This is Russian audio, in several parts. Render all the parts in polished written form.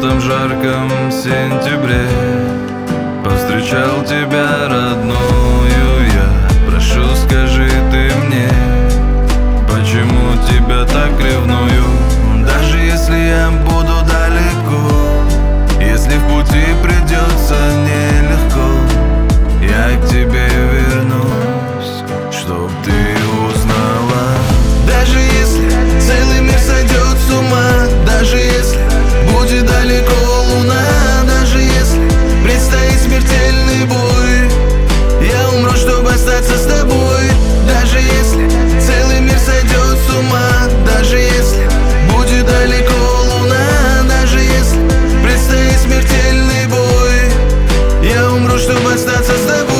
этом жарком сентябре повстречал тебя, родную, я. Прошу, скажи ты мне, почему тебя так ревную? Даже если я буду далеко, если в пути придется нелегко, я к тебе вернусь, чтоб ты узнала. Даже если целый мир сойдет с ума, даже если будет далеко луна, даже если предстоит смертельный бой, я умру, чтобы остаться с тобой. Даже если целый мир сойдет с ума, даже если будет далеко луна, даже если предстоит смертельный бой, я умру, чтобы остаться с тобой.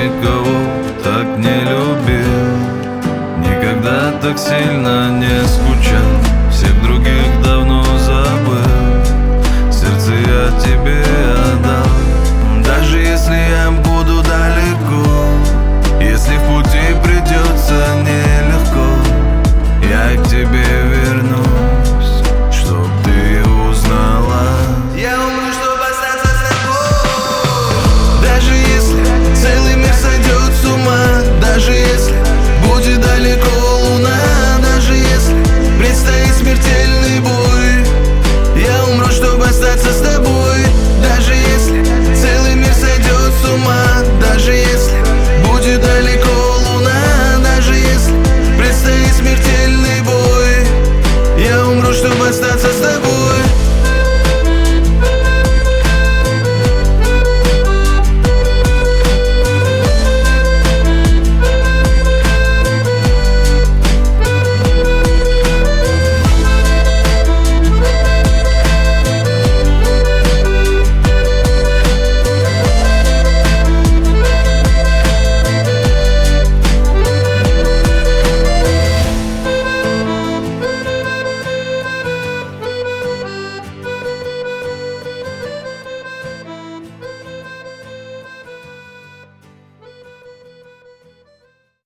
Никого так не любил, никогда так сильно не скучал.